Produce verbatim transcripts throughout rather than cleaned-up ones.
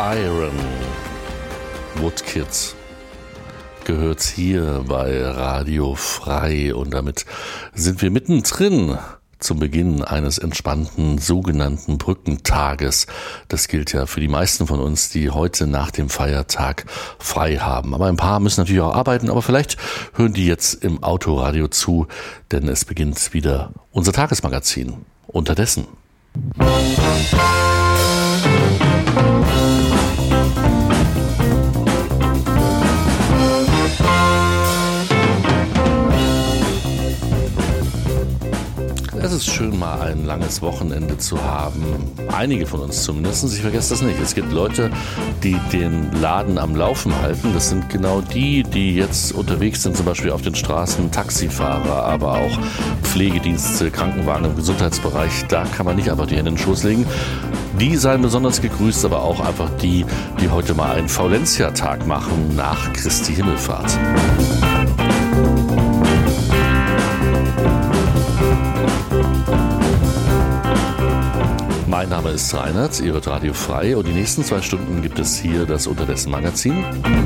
Iron Woodkid gehört hier bei Radio Frei und damit sind wir mittendrin zum Beginn eines entspannten sogenannten Brückentages. Das gilt ja für die meisten von uns, die heute nach dem Feiertag frei haben. Aber ein paar müssen natürlich auch arbeiten, aber vielleicht hören die jetzt im Autoradio zu, denn es beginnt wieder unser Tagesmagazin. Unterdessen. Es ist schön, mal ein langes Wochenende zu haben. Einige von uns zumindest. Ich vergesse das nicht. Es gibt Leute, die den Laden am Laufen halten. Das sind genau die, die jetzt unterwegs sind, zum Beispiel auf den Straßen, Taxifahrer, aber auch Pflegedienste, Krankenwagen im Gesundheitsbereich. Da kann man nicht einfach die Hände in den Schoß legen. Die seien besonders gegrüßt, aber auch einfach die, die heute mal einen Faulentia-Tag machen nach Christi Himmelfahrt. Mein Name ist Reinhard, ihr hört Radio Frei und die nächsten zwei Stunden gibt es hier das Unterdessen Magazin.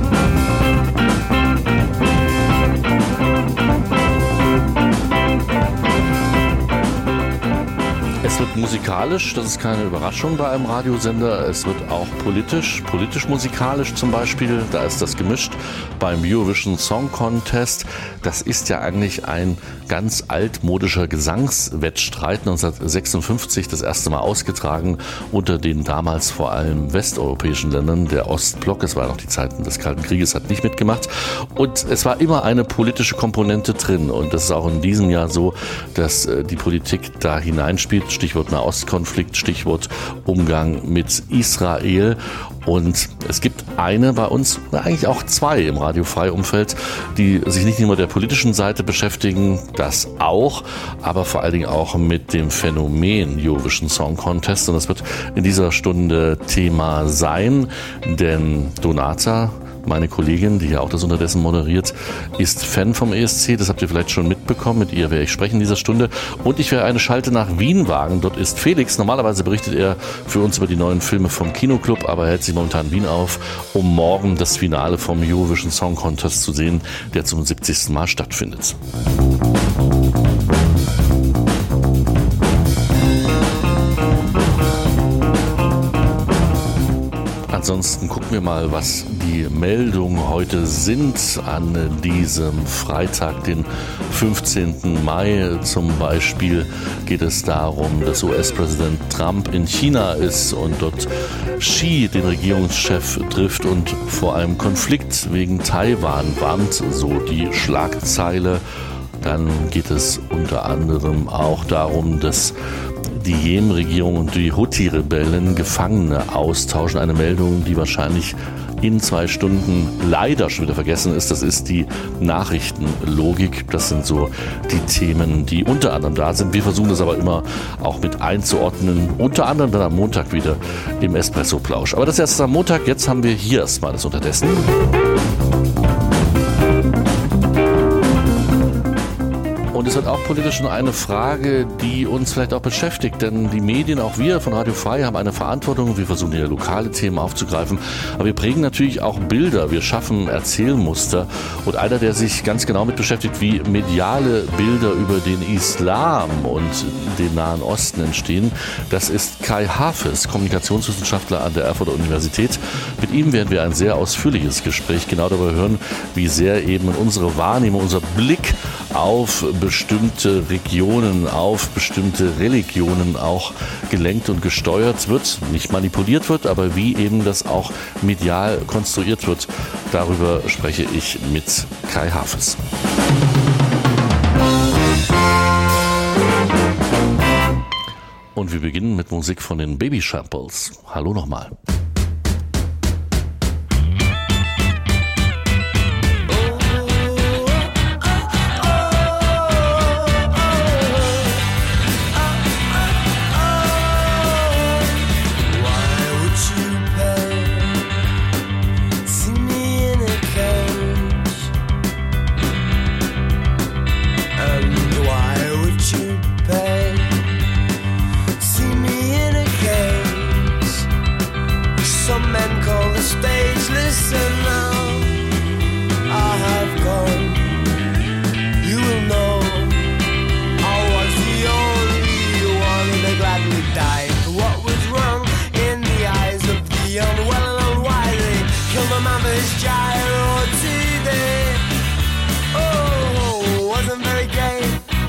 Es wird musikalisch, das ist keine Überraschung bei einem Radiosender. Es wird auch politisch, politisch-musikalisch zum Beispiel. Da ist das gemischt beim Eurovision Song Contest. Das ist ja eigentlich ein ganz altmodischer Gesangswettstreit, neunzehnhundertsechsundfünfzig das erste Mal ausgetragen unter den damals vor allem westeuropäischen Ländern. Der Ostblock, es war noch die Zeiten des Kalten Krieges, hat nicht mitgemacht. Und es war immer eine politische Komponente drin. Und das ist auch in diesem Jahr so, dass die Politik da hineinspielt. Stichwort Nahostkonflikt, Stichwort Umgang mit Israel. Und es gibt eine bei uns, eigentlich auch zwei im Radio-Frei-Umfeld, die sich nicht nur mit der politischen Seite beschäftigen, das auch, aber vor allen Dingen auch mit dem Phänomen Eurovision Song Contest. Und das wird in dieser Stunde Thema sein, denn Donata, meine Kollegin, die ja auch das Unterdessen moderiert, ist Fan vom E S C. Das habt ihr vielleicht schon mitbekommen. Mit ihr werde ich sprechen in dieser Stunde. Und ich werde eine Schalte nach Wien wagen. Dort ist Felix. Normalerweise berichtet er für uns über die neuen Filme vom Kinoclub, aber er hält sich momentan in Wien auf, um morgen das Finale vom Eurovision Song Contest zu sehen, der zum siebzigsten Mal stattfindet. Ansonsten gucken wir mal, was die Meldungen heute sind an diesem Freitag, den fünfzehnten Mai. Zum Beispiel geht es darum, dass U S-Präsident Trump in China ist und dort Xi, den Regierungschef, trifft und vor einem Konflikt wegen Taiwan warnt, so die Schlagzeile. Dann geht es unter anderem auch darum, dass die Jemen-Regierung und die Houthi-Rebellen Gefangene austauschen. Eine Meldung, die wahrscheinlich in zwei Stunden leider schon wieder vergessen ist. Das ist die Nachrichtenlogik. Das sind so die Themen, die unter anderem da sind. Wir versuchen das aber immer auch mit einzuordnen. Unter anderem dann am Montag wieder im Espresso-Plausch. Aber das erst am Montag. Jetzt haben wir hier erstmal das Unterdessen. Und es wird auch politisch schon eine Frage, die uns vielleicht auch beschäftigt, denn die Medien, auch wir von Radio Frei, haben eine Verantwortung. Wir versuchen hier lokale Themen aufzugreifen, aber wir prägen natürlich auch Bilder, wir schaffen Erzählmuster. Und einer, der sich ganz genau mit beschäftigt, wie mediale Bilder über den Islam und den Nahen Osten entstehen, das ist Kai Hafes, Kommunikationswissenschaftler an der Erfurter Universität. Mit ihm werden wir ein sehr ausführliches Gespräch genau darüber hören, wie sehr eben unsere Wahrnehmung, unser Blick auf bestimmte Regionen, auf bestimmte Religionen auch gelenkt und gesteuert wird, nicht manipuliert wird, aber wie eben das auch medial konstruiert wird. Darüber spreche ich mit Kai Hafes. Und wir beginnen mit Musik von den Baby Shambles. Hallo nochmal. See me in a cage.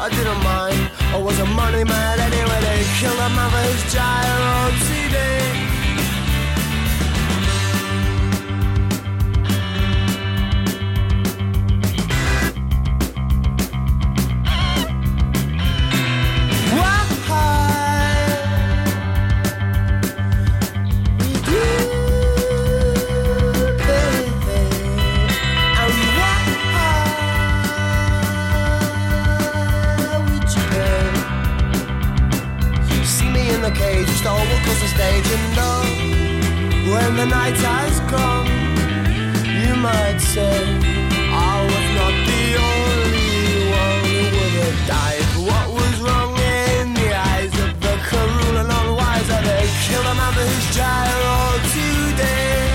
I didn't mind. I was a money man anyway. They killed a mother's gyro C D. The stage and know when the night has come, you might say I was not the only one who would have died. What was wrong in the eyes of the cruel and unwise? Are they killed a man who's gyro today?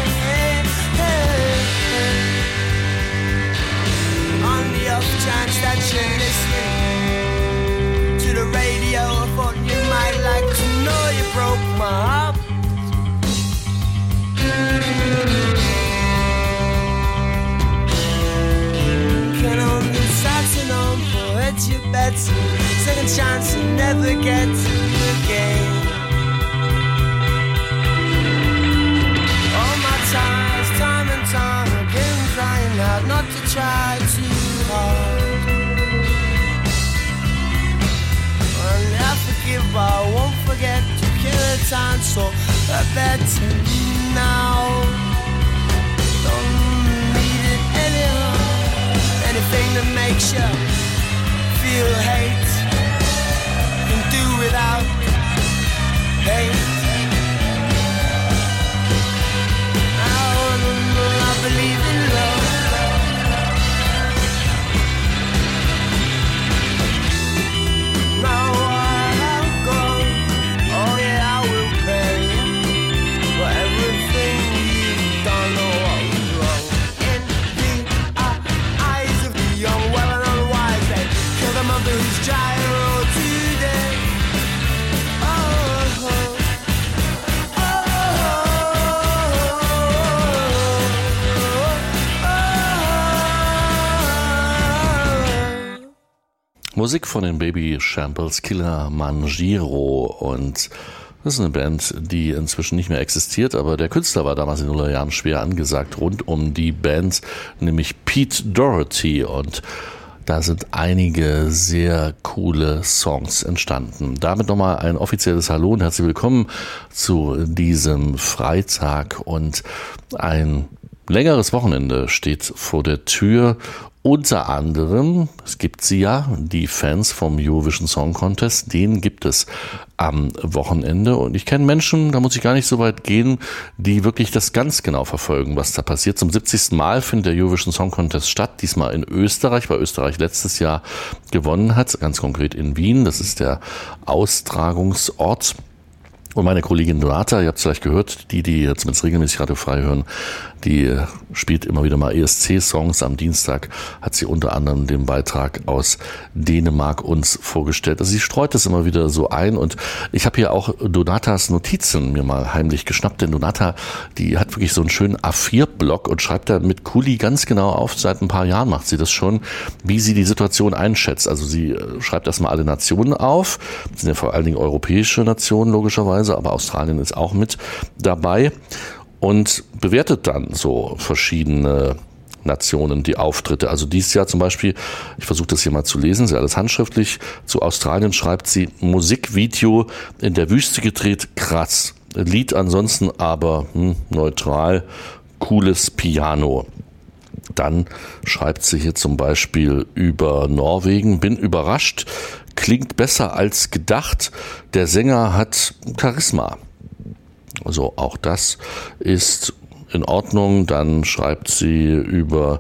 On the off chance that you're listening to the radio, I thought you might like to know you broke my heart. Can only satin on poet you Betsy. Second chance you never get to again. All my times, time and time again, crying out not to try too hard. I forgive, but I won't forget to kill a time, so I better now. Don't need it anymore. Anything that makes you feel hate, can do without hate. Now I believe in love. Musik von den Baby Shambles, Kilimanjaro, und das ist eine Band, die inzwischen nicht mehr existiert, aber der Künstler war damals in den Nullerjahren schwer angesagt rund um die Band, nämlich Pete Doherty, und da sind einige sehr coole Songs entstanden. Damit nochmal ein offizielles Hallo und herzlich willkommen zu diesem Freitag, und ein längeres Wochenende steht vor der Tür. Unter anderem, es gibt sie ja, die Fans vom Eurovision Song Contest, den gibt es am Wochenende. Und ich kenne Menschen, da muss ich gar nicht so weit gehen, die wirklich das ganz genau verfolgen, was da passiert. Zum siebzigsten Mal findet der Eurovision Song Contest statt, diesmal in Österreich, weil Österreich letztes Jahr gewonnen hat, ganz konkret in Wien. Das ist der Austragungsort. Und meine Kollegin Donata, ihr habt es vielleicht gehört, die, die jetzt zumindest regelmäßig Radio frei hören, die spielt immer wieder mal E S C-Songs. Am Dienstag hat sie unter anderem den Beitrag aus Dänemark uns vorgestellt. Also sie streut das immer wieder so ein, und ich habe hier auch Donatas Notizen mir mal heimlich geschnappt, denn Donata, die hat wirklich so einen schönen A vier Block und schreibt da mit Kuli ganz genau auf, seit ein paar Jahren macht sie das schon, wie sie die Situation einschätzt. Also sie schreibt erstmal alle Nationen auf, das sind ja vor allen Dingen europäische Nationen logischerweise, aber Australien ist auch mit dabei, und bewertet dann so verschiedene Nationen, die Auftritte. Also dieses Jahr zum Beispiel, ich versuche das hier mal zu lesen, ist ja alles handschriftlich, zu Australien schreibt sie: Musikvideo in der Wüste gedreht, krass. Lied ansonsten aber hm, neutral, cooles Piano. Dann schreibt sie hier zum Beispiel über Norwegen: bin überrascht, klingt besser als gedacht, der Sänger hat Charisma. Also auch das ist in Ordnung. Dann schreibt sie über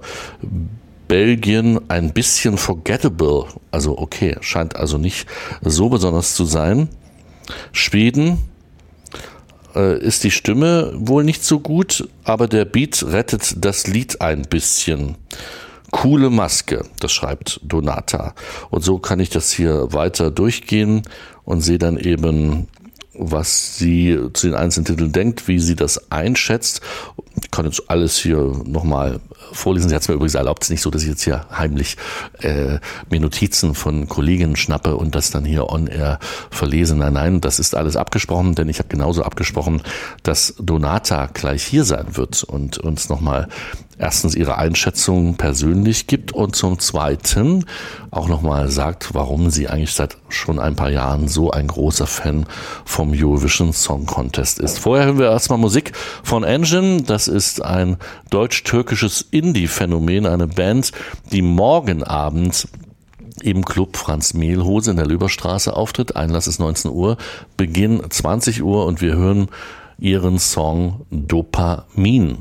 Belgien: ein bisschen forgettable. Also okay, scheint also nicht so besonders zu sein. Schweden: äh, ist die Stimme wohl nicht so gut, aber der Beat rettet das Lied ein bisschen. Coole Maske, das schreibt Donata. Und so kann ich das hier weiter durchgehen und sehe dann eben, was sie zu den einzelnen Titeln denkt, wie sie das einschätzt. Ich kann jetzt alles hier nochmal vorlesen. Sie hat es mir übrigens erlaubt, es ist nicht so, dass ich jetzt hier heimlich äh, mir Notizen von Kolleginnen schnappe und das dann hier on air verlese. Nein, nein, das ist alles abgesprochen, denn ich habe genauso abgesprochen, dass Donata gleich hier sein wird und uns nochmal erstens ihre Einschätzung persönlich gibt und zum Zweiten auch nochmal sagt, warum sie eigentlich seit schon ein paar Jahren so ein großer Fan vom Eurovision Song Contest ist. Vorher hören wir erstmal Musik von Engine. Das ist ein deutsch-türkisches Indie-Phänomen, eine Band, die morgen Abend im Club Franz Mehlhose in der Löberstraße auftritt. Einlass ist neunzehn Uhr, Beginn zwanzig Uhr und wir hören ihren Song Dopamin.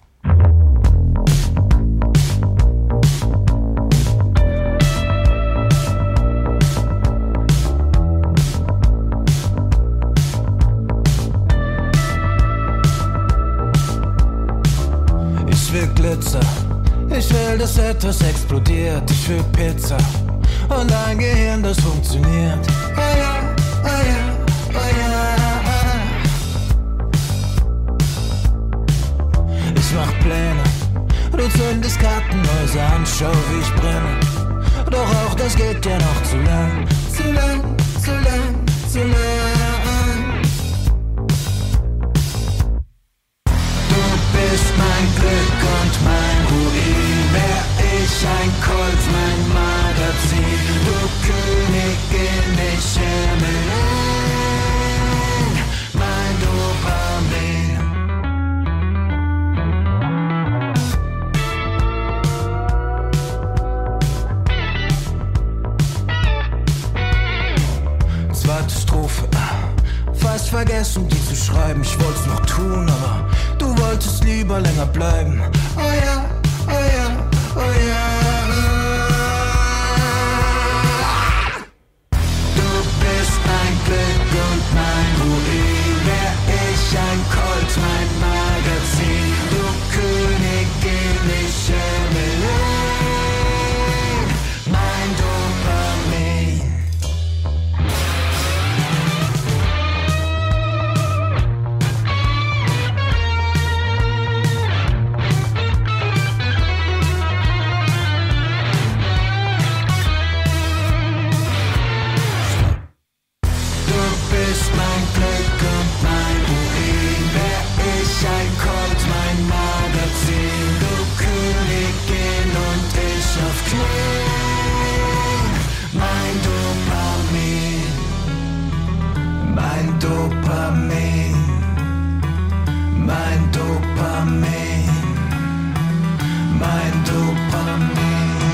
Ich will Glitzer, ich will, dass etwas explodiert. Ich will Pizza und ein Gehirn, das funktioniert. Oh ja, oh ja, oh ja. Ich mach Pläne, du zündest Kartenhäuser an, schau wie ich brenne. Doch auch das geht ja noch zu lang, zu lang, zu lang, zu lang. Bist mein Glück und mein Ruin, wär ich ein Colt, mein Magazin, du Königin, ich Himmel, mein Dopamin. Zweite Strophe, fast vergessen die zu schreiben, ich wollt's noch tun, aber du wolltest lieber länger bleiben. Oh ja, oh ja, oh ja. Du bist mein Glück und mein Ruin, wär ich ein Colt, mein Magazin, du Königin, ich Evelyn, mein Dopamin. Dopamin, mein Dopamin, mein Dopamin.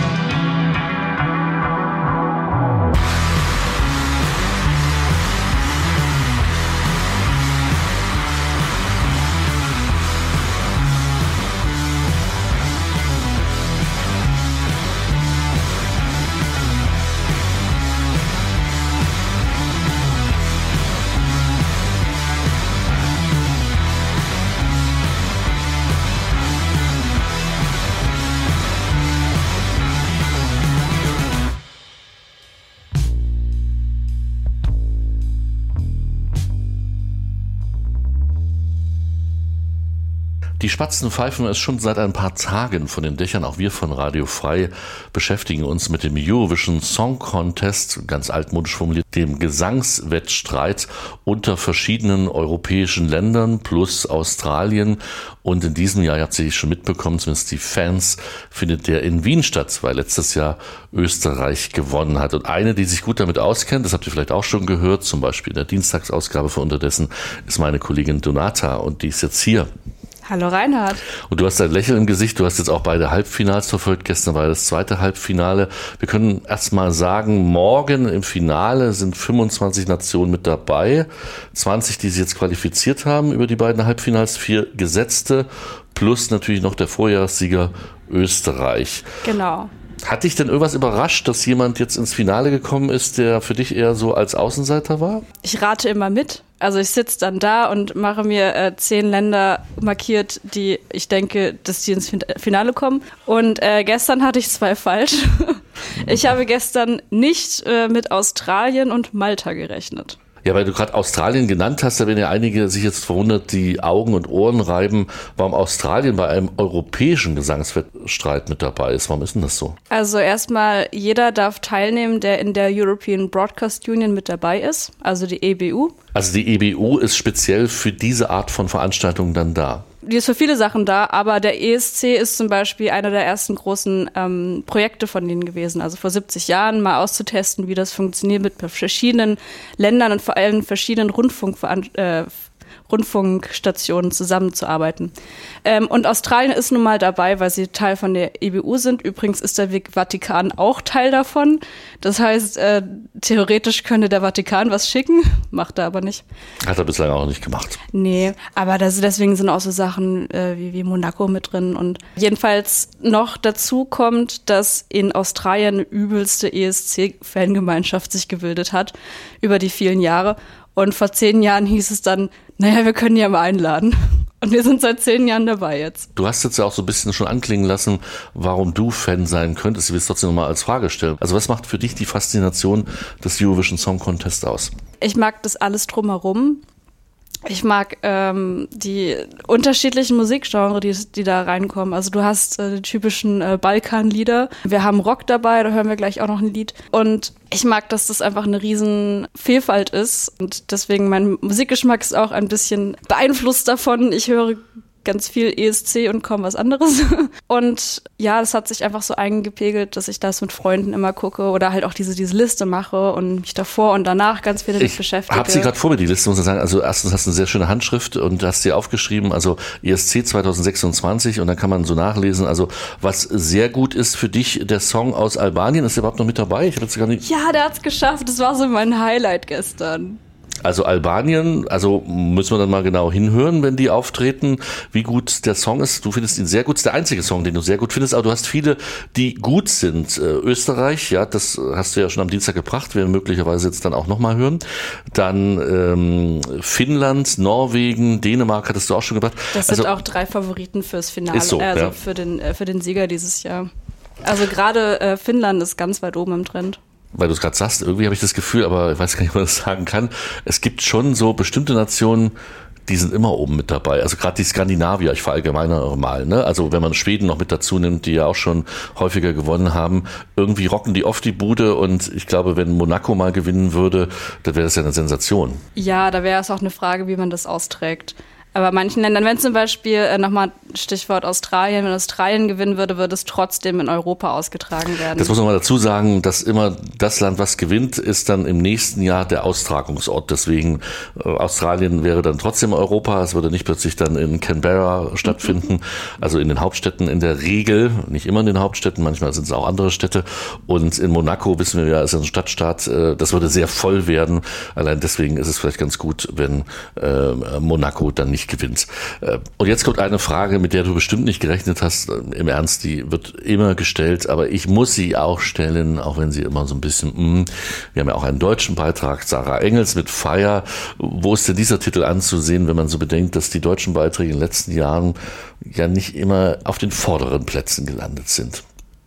Die Spatzen pfeifen es schon seit ein paar Tagen von den Dächern. Auch wir von Radio Frei beschäftigen uns mit dem Eurovision Song Contest, ganz altmodisch formuliert, dem Gesangswettstreit unter verschiedenen europäischen Ländern plus Australien. Und in diesem Jahr, ihr habt sicherlich schon mitbekommen, zumindest die Fans, findet der in Wien statt, weil letztes Jahr Österreich gewonnen hat. Und eine, die sich gut damit auskennt, das habt ihr vielleicht auch schon gehört, zum Beispiel in der Dienstagsausgabe von Unterdessen, ist meine Kollegin Donata und die ist jetzt hier. Hallo Reinhard. Und du hast ein Lächeln im Gesicht, du hast jetzt auch beide Halbfinals verfolgt, gestern war das zweite Halbfinale. Wir können erst mal sagen, morgen im Finale sind fünfundzwanzig Nationen mit dabei, zwanzig, die sich jetzt qualifiziert haben über die beiden Halbfinals, vier gesetzte, plus natürlich noch der Vorjahressieger Österreich. Genau. Hat dich denn irgendwas überrascht, dass jemand jetzt ins Finale gekommen ist, der für dich eher so als Außenseiter war? Ich rate immer mit. Also ich sitze dann da und mache mir äh, zehn Länder markiert, die ich denke, dass die ins Finale kommen. Und äh, gestern hatte ich zwei falsch. Ich habe gestern nicht äh, mit Australien und Malta gerechnet. Ja, weil du gerade Australien genannt hast, da werden ja einige sich jetzt verwundert, die Augen und Ohren reiben, warum Australien bei einem europäischen Gesangswettstreit mit dabei ist. Warum ist denn das so? Also erstmal, jeder darf teilnehmen, der in der European Broadcast Union mit dabei ist, also die E B U. Also die E B U ist speziell für diese Art von Veranstaltungen dann da? Die ist für viele Sachen da, aber der E S C ist zum Beispiel einer der ersten großen ähm, Projekte von denen gewesen. Also vor siebzig Jahren mal auszutesten, wie das funktioniert mit verschiedenen Ländern und vor allem verschiedenen Rundfunkveran- äh, Rundfunkstationen zusammenzuarbeiten. Ähm, und Australien ist nun mal dabei, weil sie Teil von der E B U sind. Übrigens ist der Vatikan auch Teil davon. Das heißt, äh, theoretisch könnte der Vatikan was schicken, macht er aber nicht. Hat er bislang auch nicht gemacht. Nee, aber das, deswegen sind auch so Sachen äh, wie, wie Monaco mit drin. Und jedenfalls noch dazu kommt, dass in Australien eine übelste E S C-Fangemeinschaft sich gebildet hat über die vielen Jahre. Und vor zehn Jahren hieß es dann, naja, wir können ja mal einladen. Und wir sind seit zehn Jahren dabei jetzt. Du hast jetzt ja auch so ein bisschen schon anklingen lassen, warum du Fan sein könntest. Ich will es trotzdem nochmal als Frage stellen. Also was macht für dich die Faszination des Eurovision Song Contest aus? Ich mag das alles drumherum. Ich mag ähm, die unterschiedlichen Musikgenres, die, die da reinkommen. Also du hast äh, die typischen äh, Balkanlieder. Wir haben Rock dabei, da hören wir gleich auch noch ein Lied. Und ich mag, dass das einfach eine riesen Vielfalt ist. Und deswegen mein Musikgeschmack ist auch ein bisschen beeinflusst davon. Ich höre ganz viel E S C und kaum was anderes. Und ja, das hat sich einfach so eingepegelt, dass ich das mit Freunden immer gucke oder halt auch diese, diese Liste mache und mich davor und danach ganz viel damit beschäftige. Ich habe sie gerade vor mir, die Liste, muss ich sagen. Also erstens hast du eine sehr schöne Handschrift und hast sie aufgeschrieben, also E S C zwanzig sechsundzwanzig, und dann kann man so nachlesen, also was sehr gut ist für dich, der Song aus Albanien, ist der überhaupt noch mit dabei? Ich habe jetzt gar nicht. Ja, der hat's geschafft. Das war so mein Highlight gestern. Also Albanien, also müssen wir dann mal genau hinhören, wenn die auftreten, wie gut der Song ist. Du findest ihn sehr gut, ist der einzige Song, den du sehr gut findest, aber du hast viele, die gut sind. Äh, Österreich, ja, das hast du ja schon am Dienstag gebracht, werden möglicherweise jetzt dann auch nochmal hören. Dann ähm, Finnland, Norwegen, Dänemark hattest du auch schon gebracht. Das also, sind auch drei Favoriten fürs Finale, ist so, also ja. für den, äh, für den Sieger dieses Jahr. Also gerade äh, Finnland ist ganz weit oben im Trend. Weil du es gerade sagst, irgendwie habe ich das Gefühl, aber ich weiß gar nicht, ob man das sagen kann, es gibt schon so bestimmte Nationen, die sind immer oben mit dabei. Also gerade die Skandinavier, ich verallgemeinere mal, ne? Also wenn man Schweden noch mit dazu nimmt, die ja auch schon häufiger gewonnen haben, irgendwie rocken die oft die Bude, und ich glaube, wenn Monaco mal gewinnen würde, dann wäre das ja eine Sensation. Ja, da wäre es auch eine Frage, wie man das austrägt. Aber manchen Ländern, wenn zum Beispiel, äh, nochmal Stichwort Australien, wenn Australien gewinnen würde, würde es trotzdem in Europa ausgetragen werden. Das muss man mal dazu sagen, dass immer das Land, was gewinnt, ist dann im nächsten Jahr der Austragungsort. Deswegen äh, Australien wäre dann trotzdem Europa. Es würde nicht plötzlich dann in Canberra stattfinden, mhm. also in den Hauptstädten in der Regel, nicht immer in den Hauptstädten, manchmal sind es auch andere Städte. Und in Monaco, wissen wir ja, ist ein Stadtstaat, äh, das würde sehr voll werden. Allein deswegen ist es vielleicht ganz gut, wenn äh, Monaco dann nicht gewinnt. Und jetzt kommt eine Frage, mit der du bestimmt nicht gerechnet hast. Im Ernst, die wird immer gestellt, aber ich muss sie auch stellen, auch wenn sie immer so ein bisschen, mh. wir haben ja auch einen deutschen Beitrag, Sarah Engels mit Fire. Wo ist denn dieser Titel anzusehen, wenn man so bedenkt, dass die deutschen Beiträge in den letzten Jahren ja nicht immer auf den vorderen Plätzen gelandet sind?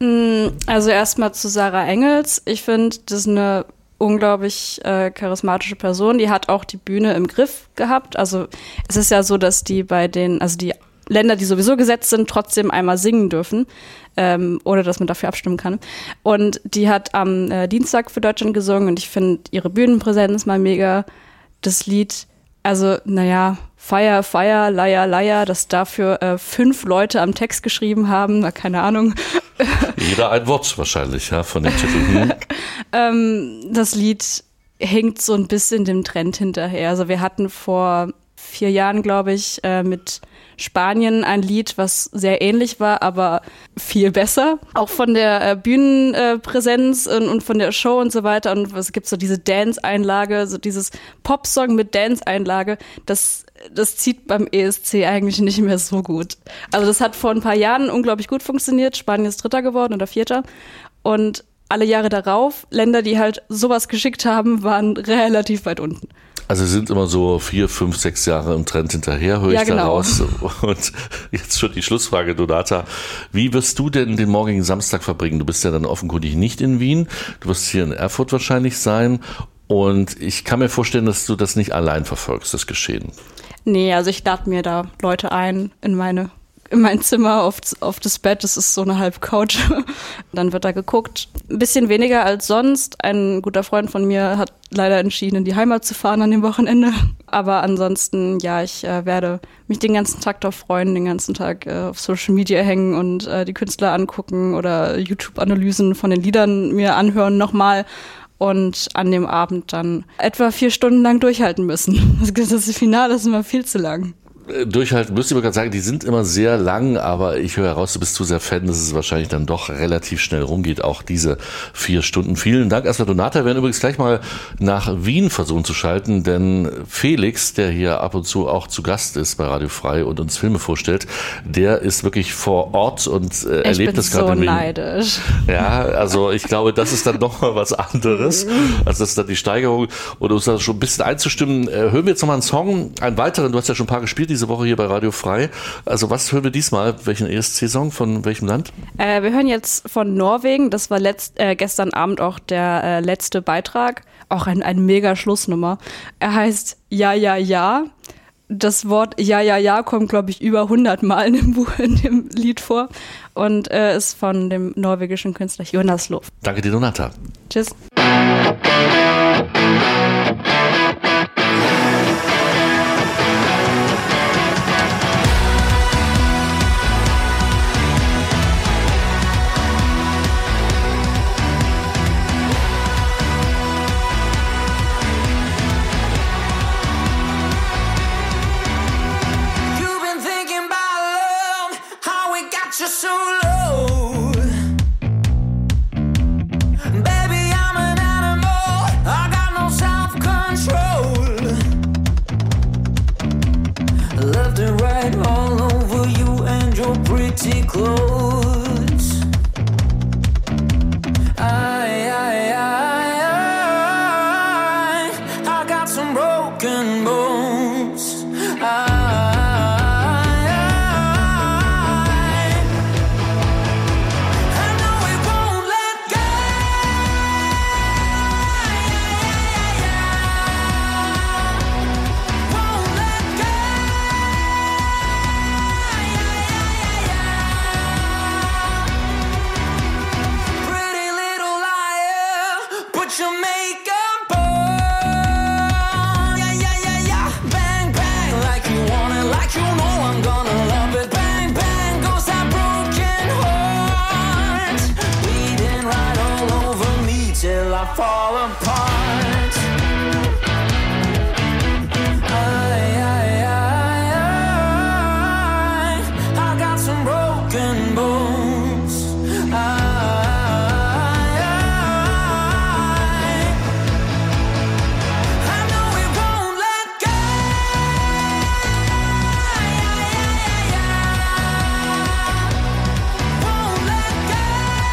Also erstmal zu Sarah Engels. Ich finde, das ist eine unglaublich äh, charismatische Person. Die hat auch die Bühne im Griff gehabt. Also es ist ja so, dass die bei den, also die Länder, die sowieso gesetzt sind, trotzdem einmal singen dürfen, ähm, ohne dass man dafür abstimmen kann. Und die hat am äh, Dienstag für Deutschland gesungen, und ich finde ihre Bühnenpräsenz mal mega. Das Lied, also naja, Fire, Fire, Liar, Liar, dass dafür äh, fünf Leute am Text geschrieben haben, na, keine Ahnung. Jeder ein Wort wahrscheinlich, ja, von den Titeln. ähm, das Lied hängt so ein bisschen dem Trend hinterher. Also wir hatten vor vier Jahren, glaube ich, äh, mit Spanien ein Lied, was sehr ähnlich war, aber viel besser. Auch von der äh, Bühnenpräsenz und, und von der Show und so weiter. Und es gibt so diese Dance-Einlage, so dieses Popsong mit Dance-Einlage, das das zieht beim E S C eigentlich nicht mehr so gut. Also das hat vor ein paar Jahren unglaublich gut funktioniert. Spanien ist Dritter geworden oder Vierter. Und alle Jahre darauf, Länder, die halt sowas geschickt haben, waren relativ weit unten. Also sie sind immer so vier, fünf, sechs Jahre im Trend hinterher, höre ich ja, genau. daraus. Und jetzt schon die Schlussfrage, Donata. Wie wirst du denn den morgigen Samstag verbringen? Du bist ja dann offenkundig nicht in Wien. Du wirst hier in Erfurt wahrscheinlich sein. Und ich kann mir vorstellen, dass du das nicht allein verfolgst, das Geschehen. Nee, also ich lade mir da Leute ein in meine in mein Zimmer, auf, auf das Bett, das ist so eine Halbcouch. Dann wird da geguckt. Ein bisschen weniger als sonst. Ein guter Freund von mir hat leider entschieden, in die Heimat zu fahren an dem Wochenende. Aber ansonsten, ja, ich äh, werde mich den ganzen Tag darauf freuen, den ganzen Tag äh, auf Social Media hängen und äh, die Künstler angucken oder YouTube-Analysen von den Liedern mir anhören nochmal. Und an dem Abend dann etwa vier Stunden lang durchhalten müssen. Das Finale ist immer viel zu lang. Durchhalten, müsste ich gerade sagen, die sind immer sehr lang, aber ich höre heraus, du bist zu sehr Fan, dass es wahrscheinlich dann doch relativ schnell rumgeht, auch diese vier Stunden. Vielen Dank erstmal, Donata. Wir werden übrigens gleich mal nach Wien versuchen zu schalten, denn Felix, der hier ab und zu auch zu Gast ist bei Radio Frei und uns Filme vorstellt, der ist wirklich vor Ort und äh, erlebt das gerade in Wien. Ich bin so neidisch. Ja, also ich glaube, das ist dann noch mal was anderes, als das ist dann die Steigerung. Und um uns da schon ein bisschen einzustimmen, äh, hören wir jetzt noch mal einen Song, einen weiteren, du hast ja schon ein paar gespielt, diese Woche hier bei Radio Frei. Also was hören wir diesmal? Welchen E S C-Song? Von welchem Land? Äh, wir hören jetzt von Norwegen. Das war letzt, äh, gestern Abend auch der äh, letzte Beitrag. Auch ein, ein mega Schlussnummer. Er heißt Ja, ja, ja. Das Wort Ja, ja, ja kommt, glaube ich, über hundert Mal in dem, Buch, in dem Lied vor und äh, ist von dem norwegischen Künstler Jonas Lov. Danke dir, Donata. Tschüss. So low, baby, I'm an animal. I got no self-control. Left and right all over you and your pretty clothes. I, I, I, I, I got some broken bones. I, fall apart. I, I, I, I, I got some broken bones. I, I, I know it won't let go. Won't let go.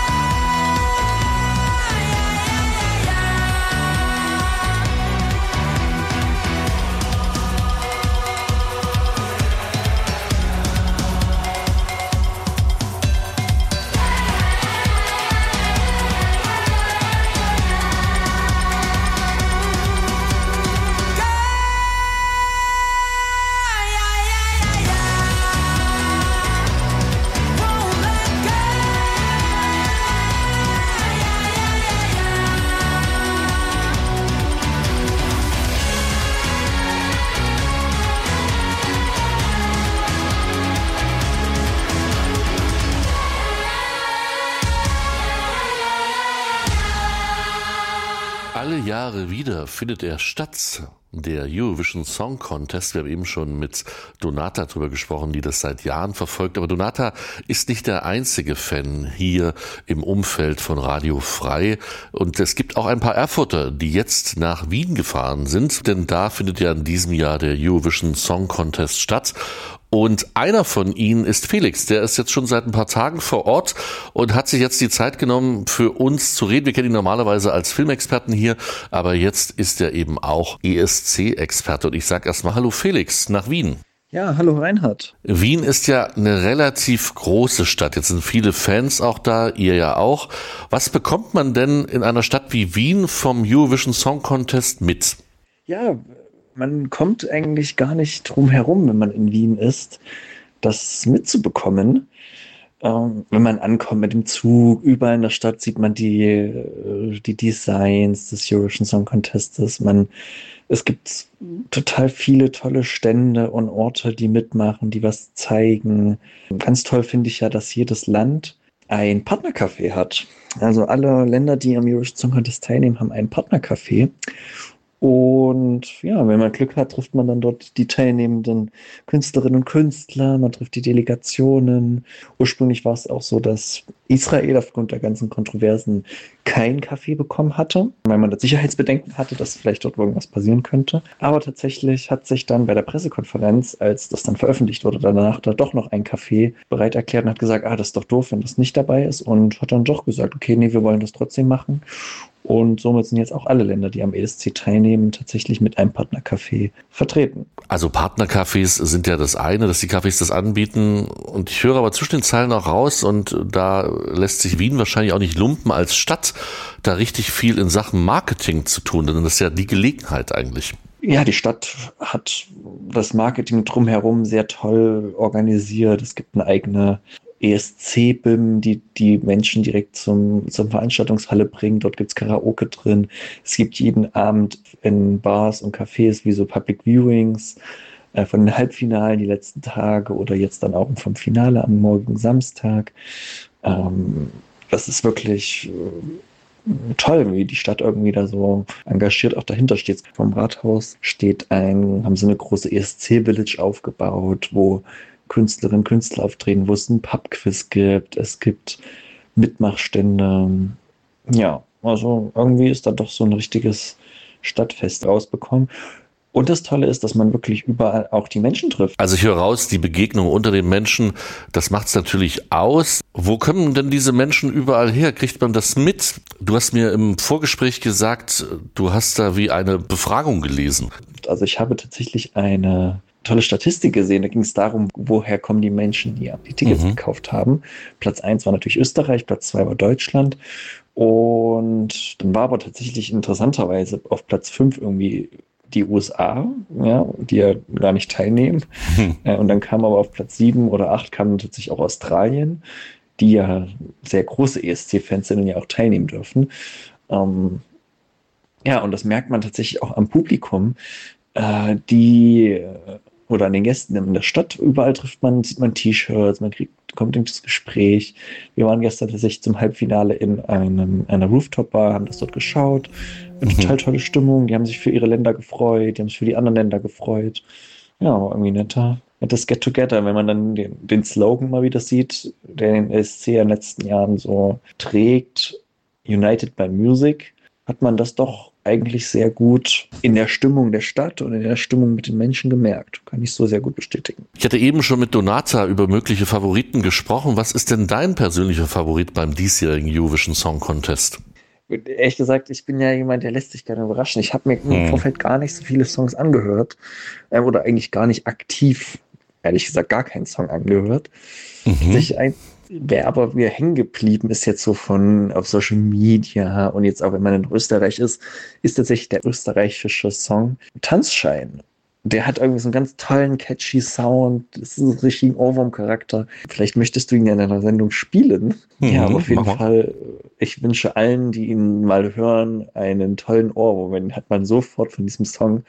Alle Jahre wieder findet er statt, der Eurovision Song Contest. Wir haben eben schon mit Donata drüber gesprochen, die das seit Jahren verfolgt. Aber Donata ist nicht der einzige Fan hier im Umfeld von Radio Frei. Und es gibt auch ein paar Erfurter, die jetzt nach Wien gefahren sind. Denn da findet ja in diesem Jahr der Eurovision Song Contest statt. Und einer von ihnen ist Felix, der ist jetzt schon seit ein paar Tagen vor Ort und hat sich jetzt die Zeit genommen, für uns zu reden. Wir kennen ihn normalerweise als Filmexperten hier, aber jetzt ist er eben auch E S C-Experte. Und ich sage erstmal Hallo Felix nach Wien. Ja, hallo Reinhard. Wien ist ja eine relativ große Stadt. Jetzt sind viele Fans auch da, ihr ja auch. Was bekommt man denn in einer Stadt wie Wien vom Eurovision Song Contest mit? Ja, man kommt eigentlich gar nicht drum herum, wenn man in Wien ist, das mitzubekommen. Ähm, wenn man ankommt mit dem Zug, überall in der Stadt sieht man die, äh, die Designs des Eurovision Song Contests. Man, es gibt total viele tolle Stände und Orte, die mitmachen, die was zeigen. Ganz toll finde ich ja, dass jedes Land ein Partnercafé hat. Also alle Länder, die am Eurovision Song Contest teilnehmen, haben ein Partnercafé. Und ja, wenn man Glück hat, trifft man dann dort die teilnehmenden Künstlerinnen und Künstler, man trifft die Delegationen. Ursprünglich war es auch so, dass Israel aufgrund der ganzen Kontroversen kein Café bekommen hatte, weil man da Sicherheitsbedenken hatte, dass vielleicht dort irgendwas passieren könnte. Aber tatsächlich hat sich dann bei der Pressekonferenz, als das dann veröffentlicht wurde, danach da doch noch ein Café bereit erklärt und hat gesagt, ah, das ist doch doof, wenn das nicht dabei ist, und hat dann doch gesagt, okay, nee, wir wollen das trotzdem machen. Und somit sind jetzt auch alle Länder, die am E S C teilnehmen, tatsächlich mit einem Partnercafé vertreten. Also Partnercafés sind ja das eine, dass die Cafés das anbieten. Und ich höre aber zwischen den Zeilen auch raus, und da lässt sich Wien wahrscheinlich auch nicht lumpen als Stadt, da richtig viel in Sachen Marketing zu tun. Denn das ist ja die Gelegenheit eigentlich. Ja, die Stadt hat das Marketing drumherum sehr toll organisiert. Es gibt eine eigene E S C-B I M, die die Menschen direkt zum, zur Veranstaltungshalle bringt. Dort gibt es Karaoke drin. Es gibt jeden Abend in Bars und Cafés wie so Public Viewings äh, von den Halbfinalen die letzten Tage oder jetzt dann auch vom Finale am morgigen Samstag. Ähm, das ist wirklich äh, toll, wie die Stadt irgendwie da so engagiert auch dahinter steht. Vom Rathaus steht ein, haben sie eine große E S C-Village aufgebaut, wo Künstlerinnen und Künstler auftreten, wo es ein Pubquiz gibt, es gibt Mitmachstände. Ja, also irgendwie ist da doch so ein richtiges Stadtfest rausbekommen. Und das Tolle ist, dass man wirklich überall auch die Menschen trifft. Also ich höre raus, die Begegnung unter den Menschen, das macht es natürlich aus. Wo kommen denn diese Menschen überall her? Kriegt man das mit? Du hast mir im Vorgespräch gesagt, du hast da wie eine Befragung gelesen. Also ich habe tatsächlich eine tolle Statistik gesehen. Da ging es darum, woher kommen die Menschen, die die Tickets mhm. gekauft haben. Platz eins war natürlich Österreich, Platz zwei war Deutschland. Und dann war aber tatsächlich interessanterweise auf Platz fünf irgendwie die U S A, ja, die ja gar nicht teilnehmen. Hm. Und dann kam aber auf Platz sieben oder acht kam tatsächlich auch Australien, die ja sehr große E S C-Fans sind und ja auch teilnehmen dürfen. Ähm, ja, und das merkt man tatsächlich auch am Publikum, äh, die oder an den Gästen in der Stadt. Überall trifft man, sieht man T-Shirts, man kriegt, kommt ins Gespräch. Wir waren gestern tatsächlich zum Halbfinale in einem, einer Rooftop-Bar, haben das dort geschaut. Eine mhm. total tolle Stimmung. Die haben sich für ihre Länder gefreut, die haben sich für die anderen Länder gefreut. Ja, war irgendwie netter. Das Get-Together, wenn man dann den, den Slogan mal wieder sieht, der den E S C in den letzten Jahren so trägt, United by Music, hat man das doch eigentlich sehr gut in der Stimmung der Stadt und in der Stimmung mit den Menschen gemerkt. Kann ich so sehr gut bestätigen. Ich hatte eben schon mit Donata über mögliche Favoriten gesprochen. Was ist denn dein persönlicher Favorit beim diesjährigen Eurovision Song Contest? Ehrlich gesagt, ich bin ja jemand, der lässt sich gerne überraschen. Ich habe mir im hm. Vorfeld gar nicht so viele Songs angehört äh, oder eigentlich gar nicht aktiv, ehrlich gesagt, gar keinen Song angehört. Mhm. Ich ein Wer aber mir hängen geblieben ist jetzt so von auf Social Media und jetzt auch, wenn man in Österreich ist, ist tatsächlich der österreichische Song Tanzschein. Der hat irgendwie so einen ganz tollen, catchy Sound. Das ist ein richtiger Ohrwurm-Charakter. Vielleicht möchtest du ihn ja in einer Sendung spielen. Mhm, ja, aber auf jeden Fall, ich wünsche allen, die ihn mal hören, einen tollen Ohrwurm. Den hat man sofort von diesem Song.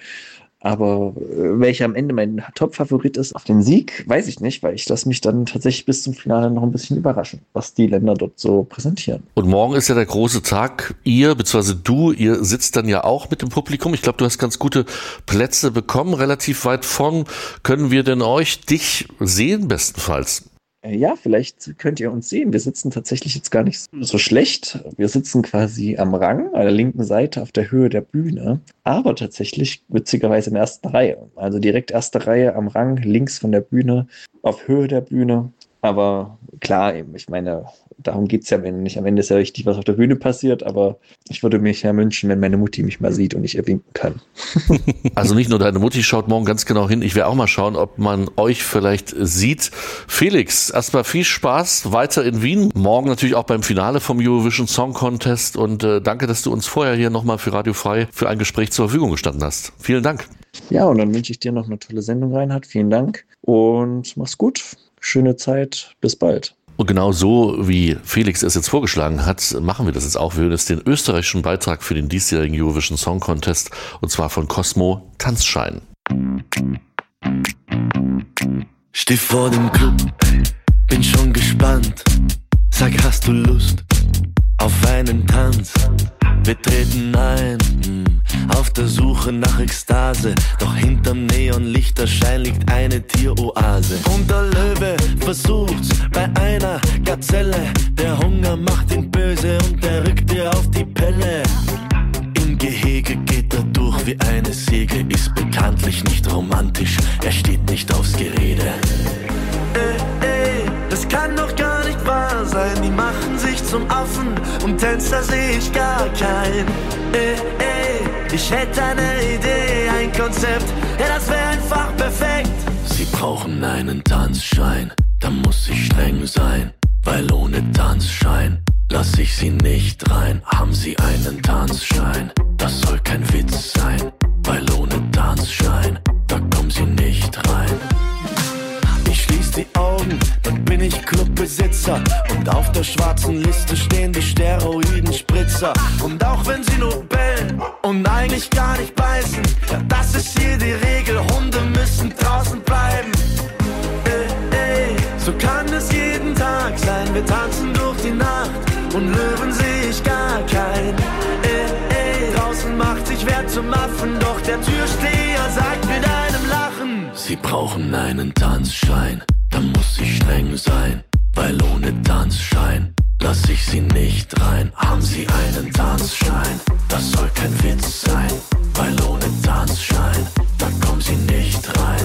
Aber äh, welcher am Ende mein Top-Favorit ist auf den Sieg, weiß ich nicht, weil ich lasse mich dann tatsächlich bis zum Finale noch ein bisschen überraschen, was die Länder dort so präsentieren. Und morgen ist ja der große Tag. Ihr, beziehungsweise du, ihr sitzt dann ja auch mit dem Publikum. Ich glaube, du hast ganz gute Plätze bekommen, relativ weit vorn. Können wir denn euch, dich sehen bestenfalls? Ja, vielleicht könnt ihr uns sehen. Wir sitzen tatsächlich jetzt gar nicht so schlecht. Wir sitzen quasi am Rang, an der linken Seite auf der Höhe der Bühne, aber tatsächlich witzigerweise in der ersten Reihe. Also direkt erste Reihe am Rang, links von der Bühne, auf Höhe der Bühne. Aber klar, ich meine, darum geht es ja nicht. Am Ende ist ja richtig, was auf der Bühne passiert, aber ich würde mich ja wünschen, wenn meine Mutti mich mal sieht und ich ihr winken kann. Also nicht nur deine Mutti schaut morgen ganz genau hin, ich werde auch mal schauen, ob man euch vielleicht sieht. Felix, erstmal viel Spaß weiter in Wien. Morgen natürlich auch beim Finale vom Eurovision Song Contest und äh, danke, dass du uns vorher hier nochmal für Radio Frei für ein Gespräch zur Verfügung gestanden hast. Vielen Dank. Ja, und dann wünsche ich dir noch eine tolle Sendung, Reinhard. Vielen Dank und mach's gut. Schöne Zeit. Bis bald. Und genau so, wie Felix es jetzt vorgeschlagen hat, machen wir das jetzt auch. Wir hören jetzt den österreichischen Beitrag für den diesjährigen Eurovision Song Contest und zwar von Cosmo, Tanzschein. Steh vor dem Club, bin schon gespannt. Sag, hast du Lust auf einen Tanz? Wir treten ein, auf der Suche nach Ekstase. Doch hinterm Neonlichterschein liegt eine Tieroase. Und der Löwe versucht's bei einer Gazelle. Der Hunger macht ihn böse und der rückt dir auf die Pelle. Im Gehege geht er durch wie eine Säge. Ist bekanntlich nicht romantisch, er steht nicht aufs Gerede. Ey, ey, das kann doch gar nicht wahr sein. Die machen sich zum Affen und Tänzer seh ich gar kein. Ey, ey, ich hätte eine Idee, ein Konzept, ja das wär einfach perfekt. Sie brauchen einen Tanzschein, da muss ich streng sein, weil ohne Tanzschein lass ich sie nicht rein. Haben Sie einen Tanzschein, das soll kein Witz sein, weil ohne Tanzschein, da kommen Sie nicht rein. Ich schließ die Augen, dann bin ich Clubbesitzer. Und auf der schwarzen Liste stehen die Steroidenspritzer. Und auch wenn sie nur bellen und eigentlich gar nicht beißen, ja, das ist hier die Regel, Hunde müssen draußen bleiben. Ey, ey, so kann es jeden Tag sein, wir tanzen durch die Nacht und Löwen seh ich gar kein. Ey, ey, draußen macht sich wer zum Affen, doch der Türsteher sagt mit einem Lachen: Sie brauchen einen Tanzschein, da muss ich streng sein, weil ohne Tanzschein lass ich sie nicht rein. Haben Sie einen Tanzschein, das soll kein Witz sein, weil ohne Tanzschein, da kommen Sie nicht rein.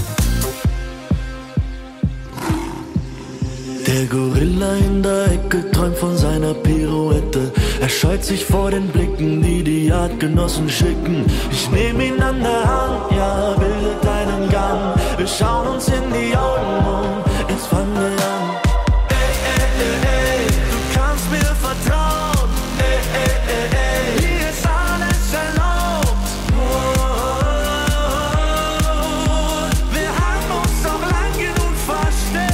Der Gorilla in der Ecke träumt von seiner Pirouette. Er scheut sich vor den Blicken, die die Artgenossen schicken. Ich nehm ihn an der Hand, ja, bildet einen Gang. Wir schauen uns in die Augen und jetzt fangen wir an. Ey, ey, ey, ey, du kannst mir vertrauen. Ey, ey, ey, ey, hier ist alles erlaubt. Oh, oh, oh. Wir haben uns doch lang genug versteckt.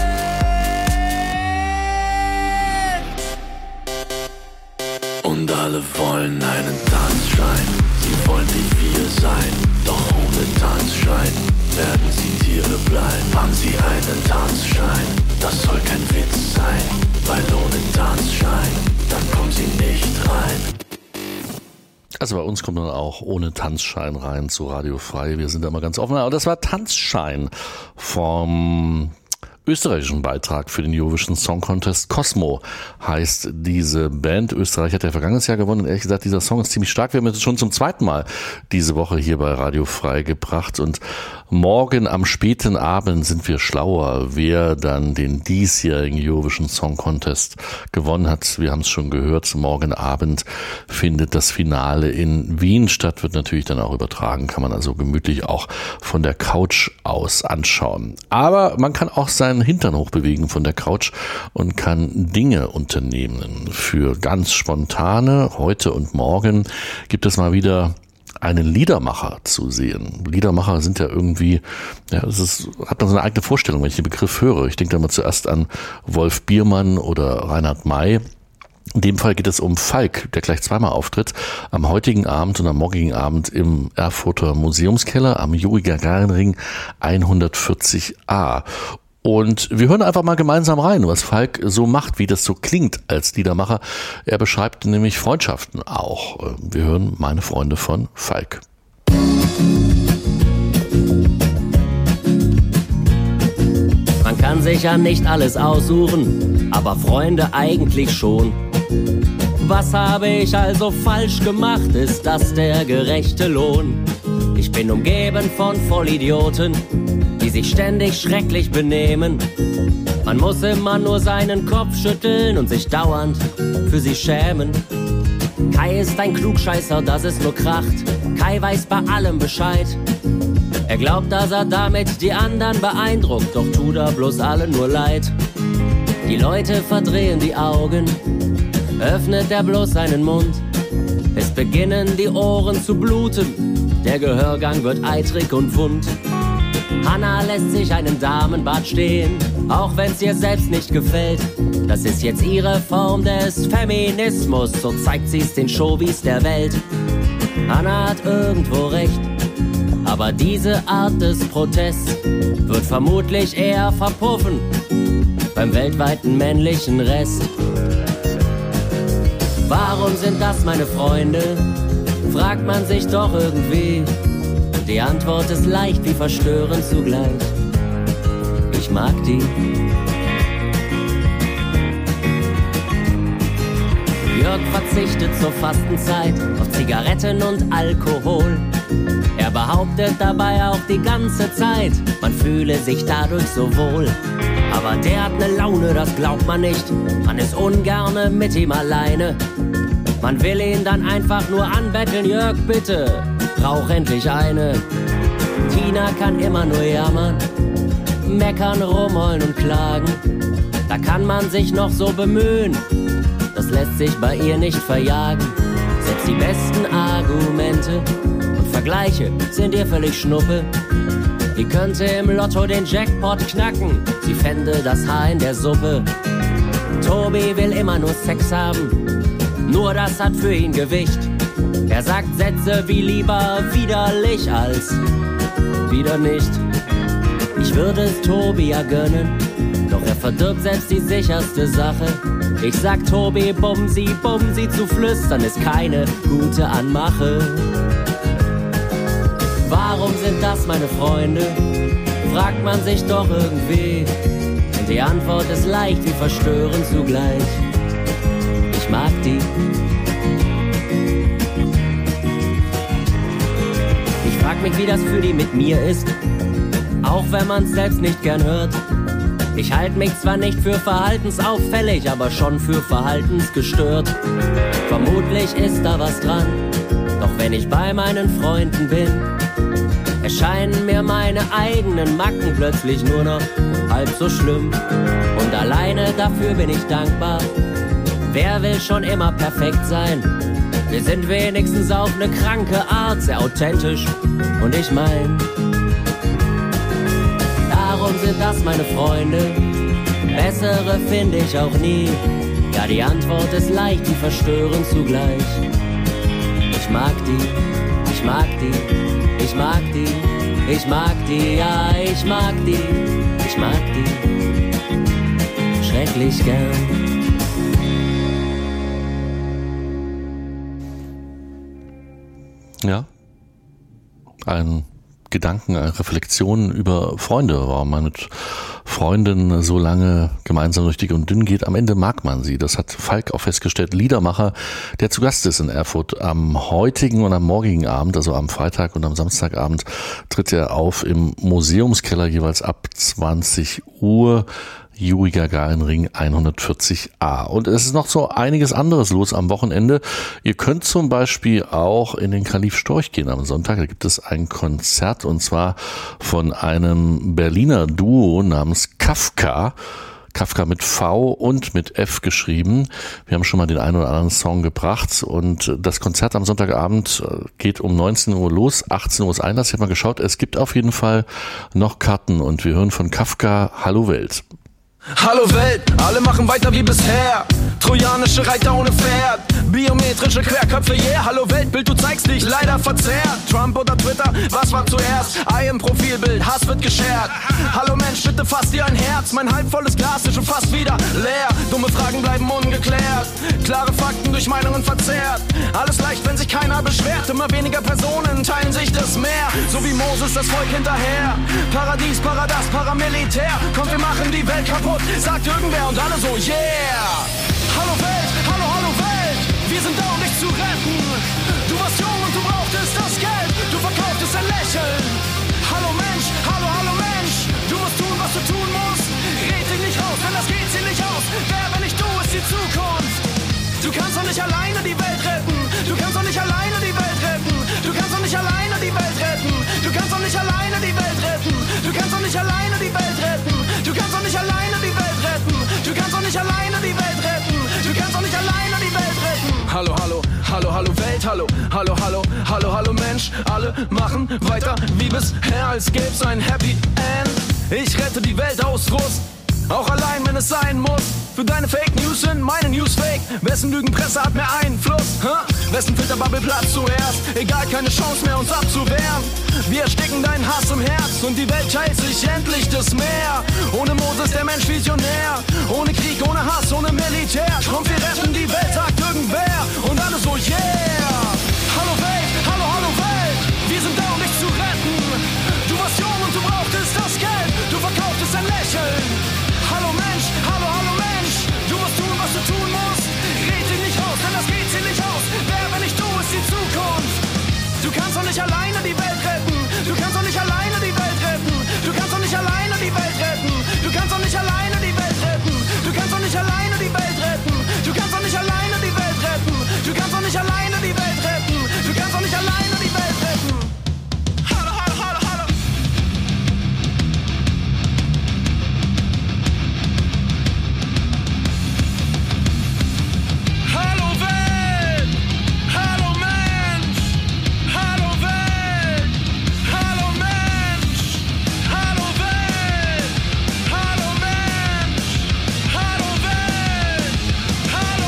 Und alle wollen einen Tanzschein, sie wollen wie wir sein, doch ohne Tanzschein werden sie Tiere bleiben. Haben Sie einen Tanzschein, das soll kein Witz sein, weil ohne Tanzschein, dann kommen Sie nicht rein. Also bei uns kommt man auch ohne Tanzschein rein zu Radio Frei. Wir sind da immer ganz offen. Aber das war Tanzschein vom österreichischen Beitrag für den Eurovision Song Contest. Cosmo heißt diese Band. Österreich hat ja vergangenes Jahr gewonnen. Und ehrlich gesagt, dieser Song ist ziemlich stark. Wir haben es schon zum zweiten Mal diese Woche hier bei Radio Frei gebracht. Und morgen am späten Abend sind wir schlauer, wer dann den diesjährigen Eurovision Song Contest gewonnen hat. Wir haben es schon gehört. Morgen Abend findet das Finale in Wien statt. Wird natürlich dann auch übertragen. Kann man also gemütlich auch von der Couch aus anschauen. Aber man kann auch sein Hintern hochbewegen von der Couch und kann Dinge unternehmen. Für ganz spontane, heute und morgen gibt es mal wieder einen Liedermacher zu sehen. Liedermacher sind ja irgendwie, ja, es ist, hat man so eine eigene Vorstellung, wenn ich den Begriff höre. Ich denke da mal zuerst an Wolf Biermann oder Reinhard May. In dem Fall geht es um Falk, der gleich zweimal auftritt, am heutigen Abend und am morgigen Abend im Erfurter Museumskeller am Juri-Gagarin hundertvierzig a. Und wir hören einfach mal gemeinsam rein, was Falk so macht, wie das so klingt als Liedermacher. Er beschreibt nämlich Freundschaften auch. Wir hören Meine Freunde von Falk. Man kann sich ja nicht alles aussuchen, aber Freunde eigentlich schon. Was habe ich also falsch gemacht, ist das der gerechte Lohn? Ich bin umgeben von Vollidioten, die sich ständig schrecklich benehmen. Man Man muss immer nur seinen Kopf schütteln und sich dauernd für sie schämen. Kai ist ein Klugscheißer, dass es nur kracht. Kai weiß bei allem Bescheid. Er glaubt, dass er damit die anderen beeindruckt, doch tut er bloß allen nur leid. Die Leute verdrehen die Augen, öffnet er bloß seinen Mund. Es beginnen die Ohren zu bluten, der Gehörgang wird eitrig und wund. Hanna lässt sich einen Damenbart stehen, auch wenn's ihr selbst nicht gefällt. Das ist jetzt ihre Form des Feminismus, so zeigt sie's den Showbiz der Welt. Hanna hat irgendwo recht, aber diese Art des Protests wird vermutlich eher verpuffen beim weltweiten männlichen Rest. Warum sind das meine Freunde? Fragt man sich doch irgendwie. Die Antwort ist leicht wie verstörend zugleich. Ich mag die. Jörg verzichtet zur Fastenzeit auf Zigaretten und Alkohol. Er behauptet dabei auch die ganze Zeit, man fühle sich dadurch so wohl. Aber der hat ne Laune, das glaubt man nicht. Man ist ungerne mit ihm alleine. Man will ihn dann einfach nur anbetteln, Jörg, bitte, brauch endlich eine. Tina kann immer nur jammern, meckern, rumheulen und klagen. Da kann man sich noch so bemühen, das lässt sich bei ihr nicht verjagen. Selbst die besten Argumente und Vergleiche sind ihr völlig Schnuppe. Die könnte im Lotto den Jackpot knacken, sie fände das Haar in der Suppe. Tobi will immer nur Sex haben, nur das hat für ihn Gewicht. Er sagt Sätze wie lieber widerlich als wieder nicht. Ich würde es Tobi ja gönnen, doch er verdirbt selbst die sicherste Sache. Ich sag Tobi, Bumsi, Bumsi zu flüstern ist keine gute Anmache. Warum sind das meine Freunde? Fragt man sich doch irgendwie. Und die Antwort ist leicht wie verstörend zugleich. Ich mag die. Ich frag mich, wie das für die mit mir ist, auch wenn man's selbst nicht gern hört. Ich halte mich zwar nicht für verhaltensauffällig, aber schon für verhaltensgestört. Vermutlich ist da was dran, doch wenn ich bei meinen Freunden bin, erscheinen mir meine eigenen Macken plötzlich nur noch halb so schlimm. Und alleine dafür bin ich dankbar. Wer will schon immer perfekt sein? Wir sind wenigstens auf eine kranke Art sehr authentisch. Und ich mein, darum sind das meine Freunde. Bessere finde ich auch nie. Ja, die Antwort ist leicht wie verstörend zugleich. Ich mag die, ich mag die, ich mag die, ich mag die, ja, ich mag die, ich mag die schrecklich gern. Ja, ein Gedanken, eine Reflexion über Freunde, warum man mit Freunden so lange gemeinsam durch dick und dünn geht. Am Ende mag man sie. Das hat Falk auch festgestellt. Liedermacher, der zu Gast ist in Erfurt am heutigen und am morgigen Abend, also am Freitag und am Samstagabend, tritt er auf im Museumskeller jeweils ab zwanzig Uhr. Juri Gagarin Ring hundertvierzig a. Und es ist noch so einiges anderes los am Wochenende. Ihr könnt zum Beispiel auch in den Kalif Storch gehen am Sonntag. Da gibt es ein Konzert und zwar von einem Berliner Duo namens Kafka. Kafka mit V und mit F geschrieben. Wir haben schon mal den einen oder anderen Song gebracht und das Konzert am Sonntagabend geht um neunzehn Uhr los, achtzehn Uhr ist Einlass. Ich habe mal geschaut, es gibt auf jeden Fall noch Karten und wir hören von Kafka Hallo Welt. Hallo Welt, alle machen weiter wie bisher. Trojanische Reiter ohne Pferd, biometrische Querköpfe, yeah. Hallo Weltbild, du zeigst dich leider verzerrt. Trump oder Twitter, was war zuerst? I im Profilbild, Hass wird geshared. Hallo Mensch, bitte fass dir ein Herz. Mein halbvolles Glas ist schon fast wieder leer. Dumme Fragen bleiben ungeklärt, klare Fakten durch Meinungen verzerrt. Alles leicht, wenn sich keiner beschwert. Immer weniger Personen teilen sich das Meer, so wie Moses das Volk hinterher. Paradies, Paradas, Paramilitär. Kommt, wir machen die Welt kaputt, sagt irgendwer und alle so, yeah. Hallo Welt, hallo, hallo Welt, wir sind da, um dich zu retten. Du warst jung und du brauchtest das Geld, du verkauftest ein Lächeln. Hallo Mensch, hallo, hallo Mensch, du musst tun, was du tun musst. Red dich nicht raus, wenn Hallo, hallo, hallo, hallo, hallo Mensch. Alle machen weiter wie bisher, als gäb's ein Happy End. Ich rette die Welt aus Frust, auch allein, wenn es sein muss. Für deine Fake News sind meine News fake. Wessen Lügenpresse hat mehr Einfluss? Huh? Wessen Filterbubble platzt zuerst? Egal, keine Chance mehr, uns abzuwehren. Wir ersticken deinen Hass im Herz und die Welt teilt sich endlich das Meer. Ohne Moses der Mensch visionär, ohne Krieg, ohne Hass, ohne Militär. Komm, wir retten die Welt, sagt irgendwer. Und alle so, yeah! Hallo Welt, hallo, hallo Welt. Wir sind da, um dich zu retten. Du warst jung und du brauchtest das Geld. Du verkauftest ein Lächeln. Hallo Mensch, hallo, hallo Mensch. Du musst tun, was du tun musst. Red dich nicht raus, denn das geht sie nicht aus. Wer, wenn nicht du, ist die Zukunft. Du kannst doch nicht alleine die Welt retten. Du kannst doch nicht alleine die Welt retten. Du kannst doch nicht alleine die Welt retten. Du kannst doch nicht alleine die Welt retten. Du kannst doch nicht alleine die Welt retten. Du kannst doch nicht alleine die Welt retten. Du kannst doch nicht alleine die Welt retten. Du kannst doch nicht alleine die Welt retten. Hallo, hallo, hallo, hallo. Hallo Welt! Hallo Mensch! Hallo Welt! Hallo Mensch! Hallo Welt! Hallo Mensch! Hallo Welt! Hallo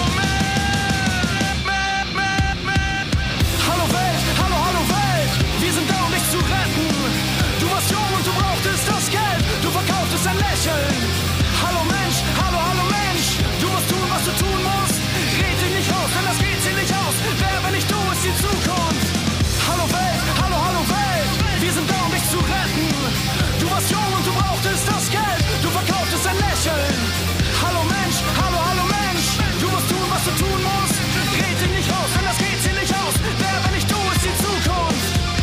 Mensch! Hallo Welt! Hallo, hallo Welt! Wir sind da, um dich zu retten. Du warst jung und du brauchtest das Geld. Du verkauftest ein Lächeln. Hallo Mensch! Hallo, hallo Mensch! Du musst tun, was du tun musst. Red dich nicht raus, denn das geht sie nicht aus. Wer, wenn nicht du, ist die Zukunft. Hallo Welt, hallo, hallo Welt. Wir sind da, um dich zu retten. Du warst jung und du brauchtest das Geld. Du verkauftest ein Lächeln. Hallo Mensch, hallo, hallo Mensch. Du musst tun, was du tun musst. Red dich nicht raus, denn das geht sie nicht aus. Wer, wenn nicht du, ist die Zukunft.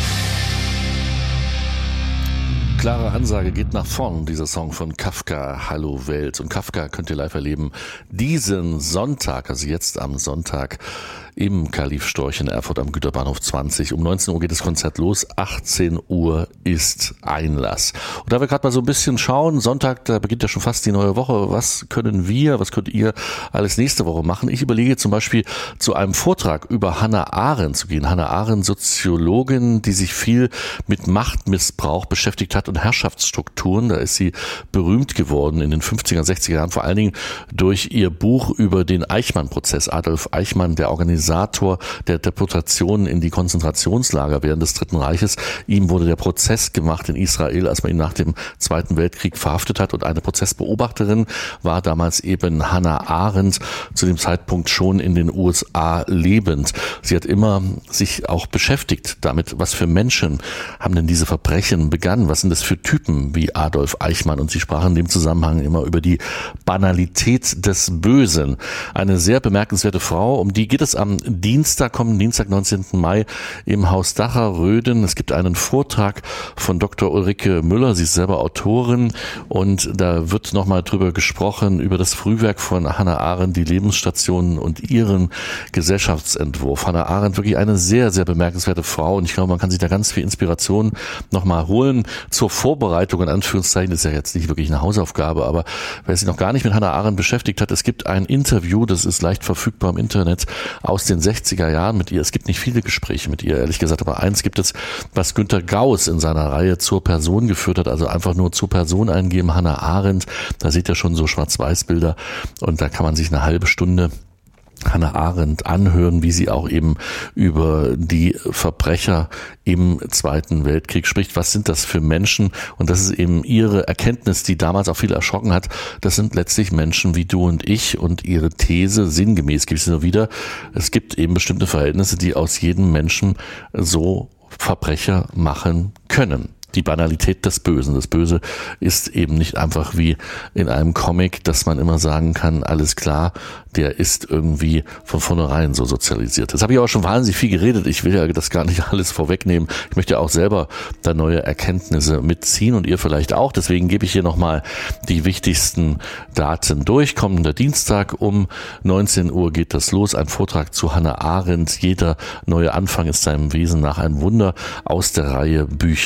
Klare Ansage, geht nach vorn, dieser Song von Kafka, Hallo Welt. Und Kafka könnt ihr live erleben diesen Sonntag, also jetzt am Sonntag im Kalif Storch in Erfurt am Güterbahnhof zwanzig. Um neunzehn Uhr geht das Konzert los, achtzehn Uhr ist Einlass. Und da wir gerade mal so ein bisschen schauen, Sonntag, da beginnt ja schon fast die neue Woche. Was können wir, was könnt ihr alles nächste Woche machen? Ich überlege zum Beispiel zu einem Vortrag über Hannah Arendt zu gehen. Hannah Arendt, Soziologin, die sich viel mit Machtmissbrauch beschäftigt hat und Herrschaftsstrukturen. Da ist sie berühmt geworden in den fünfziger, sechziger Jahren, vor allen Dingen durch ihr Buch über den Eichmann-Prozess. Adolf Eichmann, der Organisator der Deportationen in die Konzentrationslager während des Dritten Reiches. Ihm wurde der Prozess gemacht in Israel, als man ihn nach dem Zweiten Weltkrieg verhaftet hat. Und eine Prozessbeobachterin war damals eben Hannah Arendt, zu dem Zeitpunkt schon in den U S A lebend. Sie hat immer sich auch beschäftigt damit, was für Menschen haben denn diese Verbrechen begangen? Was sind das für Typen wie Adolf Eichmann? Und sie sprach in dem Zusammenhang immer über die Banalität des Bösen. Eine sehr bemerkenswerte Frau, um die geht es am Dienstag, kommenden Dienstag, neunzehnten Mai im Haus Dacher-Röden. Es gibt einen Vortrag von Doktor Ulrike Müller, sie ist selber Autorin, und da wird nochmal drüber gesprochen, über das Frühwerk von Hannah Arendt, die Lebensstationen und ihren Gesellschaftsentwurf. Hannah Arendt, wirklich eine sehr, sehr bemerkenswerte Frau, und ich glaube, man kann sich da ganz viel Inspiration nochmal holen. Zur Vorbereitung, in Anführungszeichen, ist ja jetzt nicht wirklich eine Hausaufgabe, aber wer sich noch gar nicht mit Hannah Arendt beschäftigt hat, es gibt ein Interview, das ist leicht verfügbar im Internet, aus den sechziger Jahren mit ihr. Es gibt nicht viele Gespräche mit ihr, ehrlich gesagt, aber eins gibt es, was Günter Gauss in seiner Reihe zur Person geführt hat, also einfach nur zur Person eingeben, Hannah Arendt, da seht ihr schon so Schwarz-Weiß-Bilder, und da kann man sich eine halbe Stunde Hannah Arendt anhören, wie sie auch eben über die Verbrecher im Zweiten Weltkrieg spricht. Was sind das für Menschen? Und das ist eben ihre Erkenntnis, die damals auch viele erschrocken hat. Das sind letztlich Menschen wie du und ich, und ihre These, sinngemäß gibt es nur wieder, es gibt eben bestimmte Verhältnisse, die aus jedem Menschen so Verbrecher machen können. Die Banalität des Bösen. Das Böse ist eben nicht einfach wie in einem Comic, dass man immer sagen kann, alles klar, der ist irgendwie von vornherein so sozialisiert. Das habe ich auch schon wahnsinnig viel geredet. Ich will ja das gar nicht alles vorwegnehmen. Ich möchte auch selber da neue Erkenntnisse mitziehen, und ihr vielleicht auch. Deswegen gebe ich hier nochmal die wichtigsten Daten durch. Kommender Dienstag um neunzehn Uhr geht das los. Ein Vortrag zu Hannah Arendt. Jeder neue Anfang ist seinem Wesen nach ein Wunder, aus der Reihe Bücher aus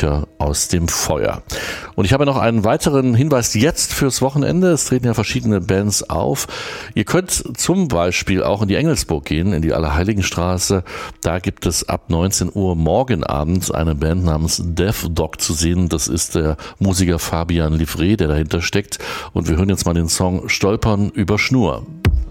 aus dem Feuer. Und ich habe noch einen weiteren Hinweis jetzt fürs Wochenende. Es treten ja verschiedene Bands auf. Ihr könnt zum Beispiel auch in die Engelsburg gehen, in die Allerheiligenstraße. Da gibt es ab neunzehn Uhr morgen Abend eine Band namens Death Dog zu sehen. Das ist der Musiker Fabian Livre, der dahinter steckt. Und wir hören jetzt mal den Song Stolpern über Schnur.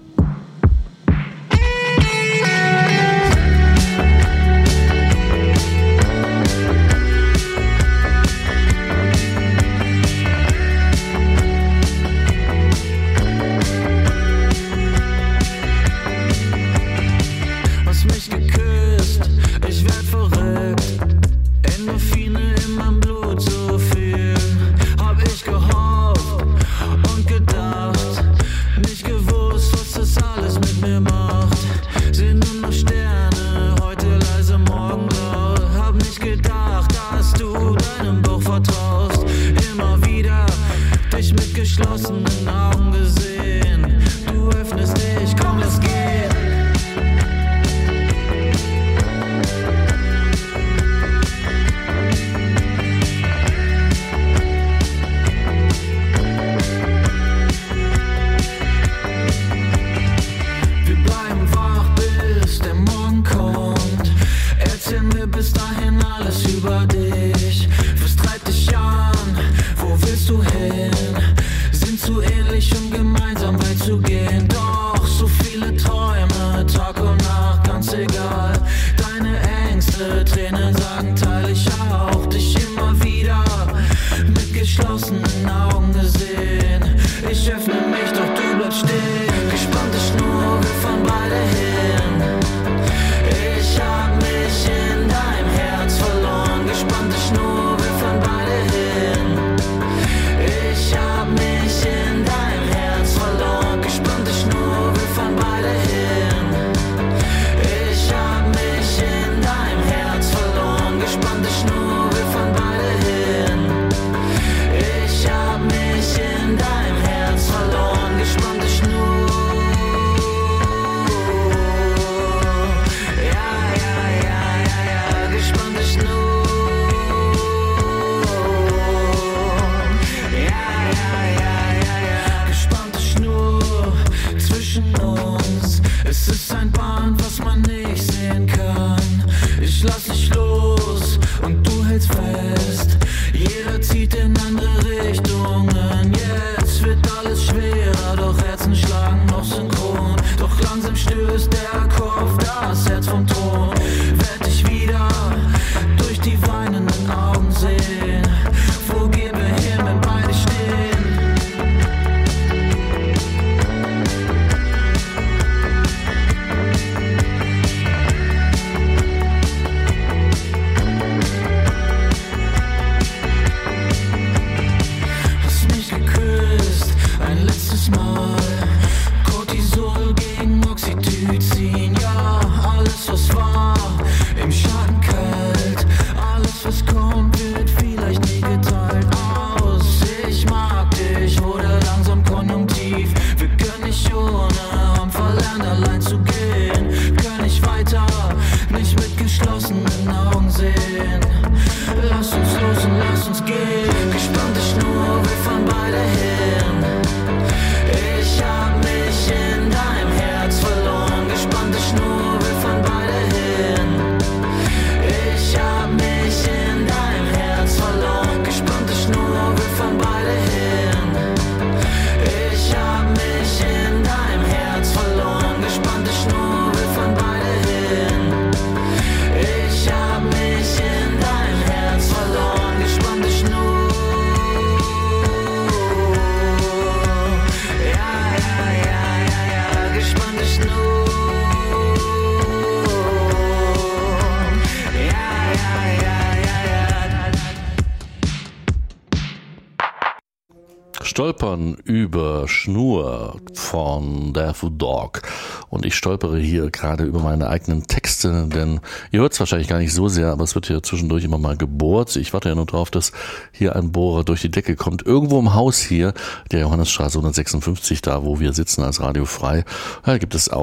Stolpern über Schnur von Death Dog. Und ich stolpere hier gerade über meine eigenen Texte, denn ihr hört es wahrscheinlich gar nicht so sehr, aber es wird hier zwischendurch immer mal gebohrt. Ich warte ja nur drauf, dass hier ein Bohrer durch die Decke kommt. Irgendwo im Haus hier, der Johannesstraße hundertsechsundfünfzig, da wo wir sitzen als Radio Frei, da gibt es auch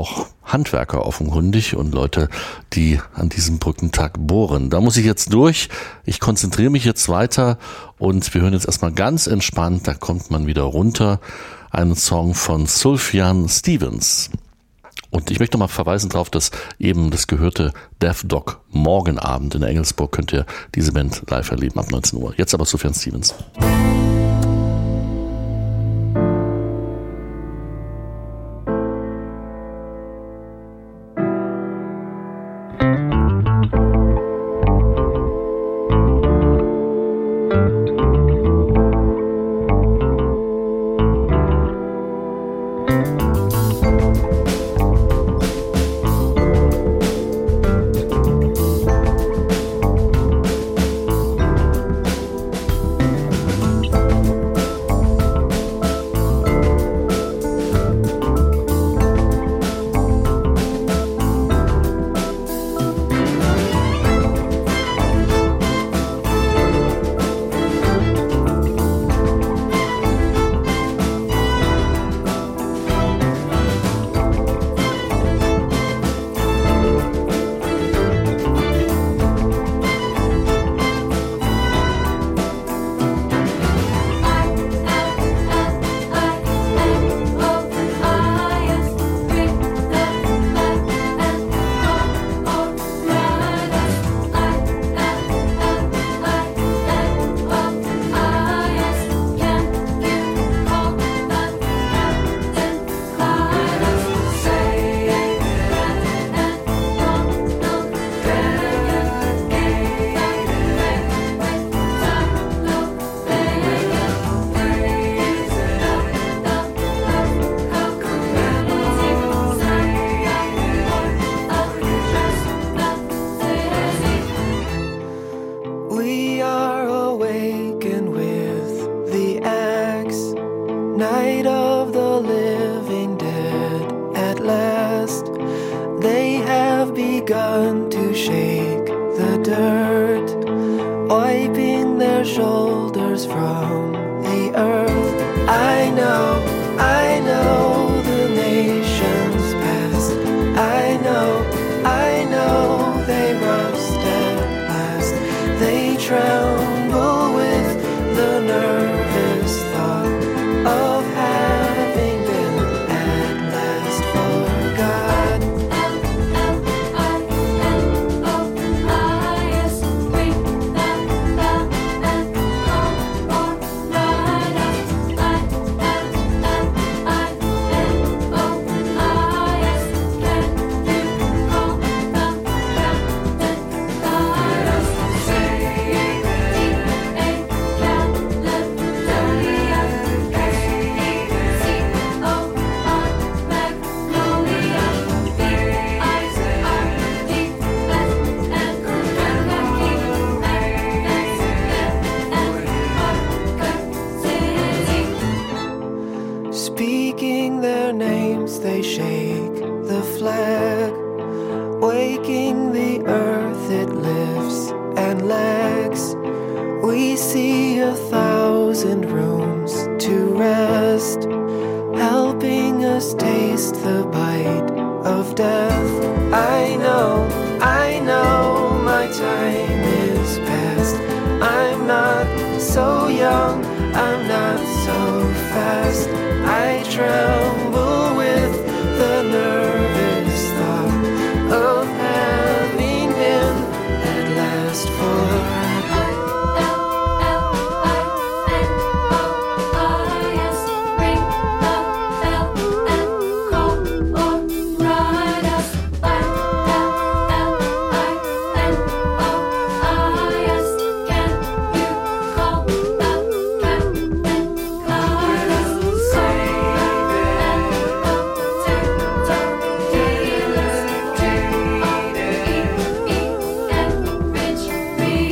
Handwerker offenkundig und Leute, die an diesem Brückentag bohren. Da muss ich jetzt durch. Ich konzentriere mich jetzt weiter und wir hören jetzt erstmal ganz entspannt, da kommt man wieder runter, einen Song von Sufjan Stevens. Und ich möchte noch mal verweisen darauf, dass eben das gehörte Death Dog morgen Abend in Engelsburg könnt ihr diese Band live erleben ab neunzehn Uhr. Jetzt aber Sufjan Stevens. Rich,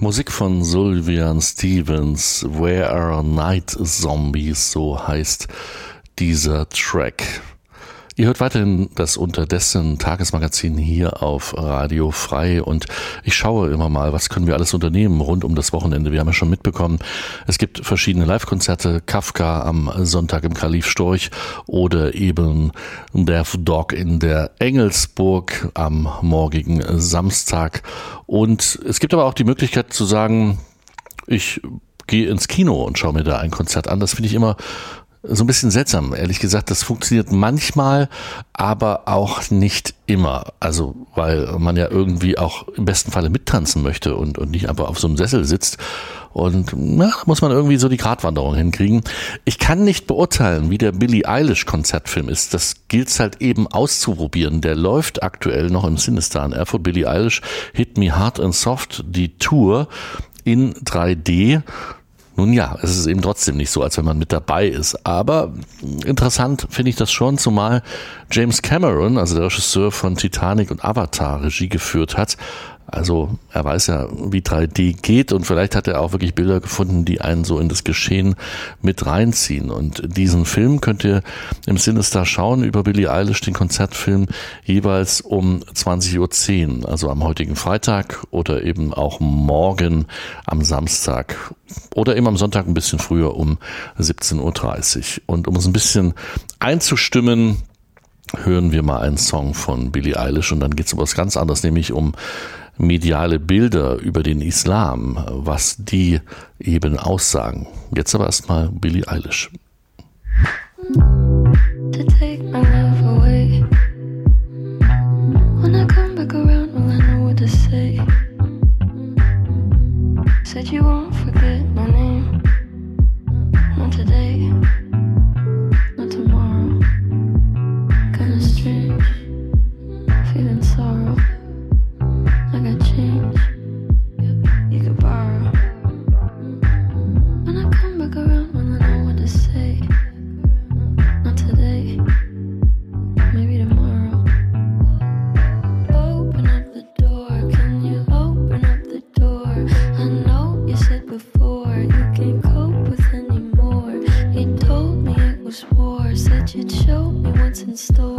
Musik von Sylvian Stevens, Where Are Night Zombies, so heißt dieser Track. Ihr hört weiterhin das Unterdessen Tagesmagazin hier auf Radio Frei und ich schaue immer mal, was können wir alles unternehmen rund um das Wochenende. Wir haben ja schon mitbekommen, es gibt verschiedene Live-Konzerte, Kafka am Sonntag im Kalif Storch oder eben Deaf Dog in der Engelsburg am morgigen Samstag. Und es gibt aber auch die Möglichkeit zu sagen, ich gehe ins Kino und schaue mir da ein Konzert an. Das finde ich immer so ein bisschen seltsam, ehrlich gesagt. Das funktioniert manchmal, aber auch nicht immer. Also, weil man ja irgendwie auch im besten Falle mittanzen möchte und, und nicht einfach auf so einem Sessel sitzt. Und na, da muss man irgendwie so die Gratwanderung hinkriegen. Ich kann nicht beurteilen, wie der Billie Eilish Konzertfilm ist. Das gilt halt eben auszuprobieren. Der läuft aktuell noch im Sinister an Erfurt. Billie Eilish, Hit Me Hard and Soft, die Tour in drei D. Nun ja, es ist eben trotzdem nicht so, als wenn man mit dabei ist. Aber interessant finde ich das schon, zumal James Cameron, also der Regisseur von Titanic und Avatar, Regie geführt hat. Also er weiß ja, wie drei D geht und vielleicht hat er auch wirklich Bilder gefunden, die einen so in das Geschehen mit reinziehen. Und diesen Film könnt ihr im Sinister schauen über Billie Eilish, den Konzertfilm, jeweils um zwanzig Uhr zehn, also am heutigen Freitag oder eben auch morgen am Samstag oder eben am Sonntag ein bisschen früher um siebzehn Uhr dreißig. Und um uns ein bisschen einzustimmen, hören wir mal einen Song von Billie Eilish und dann geht es um was ganz anderes, nämlich um mediale Bilder über den Islam, was die eben aussagen. Jetzt aber erstmal Billie Eilish. To take my love away. When I come back around, will I know what to say? Said you won't forget my name. Not today, not tomorrow. Kinda strange, feeling sorrow. I got change, you could borrow. When I come back around, will I know what to say? Not today, maybe tomorrow. Open up the door, can you open up the door? I know you said before you can't cope with anymore. You told me it was war, said you'd show me what's in store.